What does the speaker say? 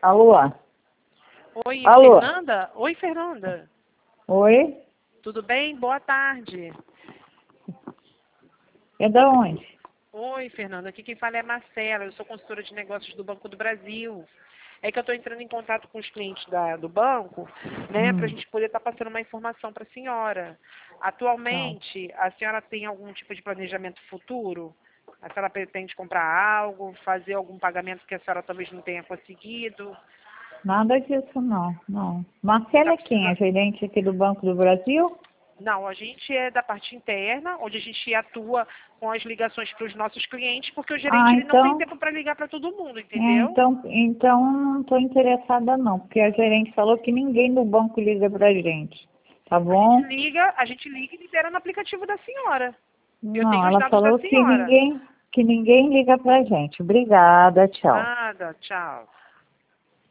Alô? Oi, Alô? Fernanda? Oi, Fernanda. Oi? Tudo bem? Boa tarde. É da onde? Oi, Fernanda. Aqui quem fala é a Marcela. Eu sou consultora de negócios do Banco do Brasil. É que eu estou entrando em contato com os clientes do banco, né, para a gente poder estar passando uma informação para a senhora. Atualmente, a senhora tem algum tipo de planejamento futuro? A senhora pretende comprar algo, fazer algum pagamento que a senhora talvez não tenha conseguido? Nada disso, não. Não. Você Marcela está é quem? A precisando... gerente aqui do Banco do Brasil? Não, a gente é da parte interna, onde a gente atua com as ligações para os nossos clientes, porque o Ah, gerente ele não tem então... tempo para ligar para todo mundo, É, entendeu? então não estou interessada não, porque a gerente falou que ninguém do banco liga pra gente. Tá bom? A gente liga e libera no aplicativo da senhora. Eu tenho Não, os ela dados da falou senhora. que ninguém liga pra gente. Obrigada, tchau. Nada, tchau.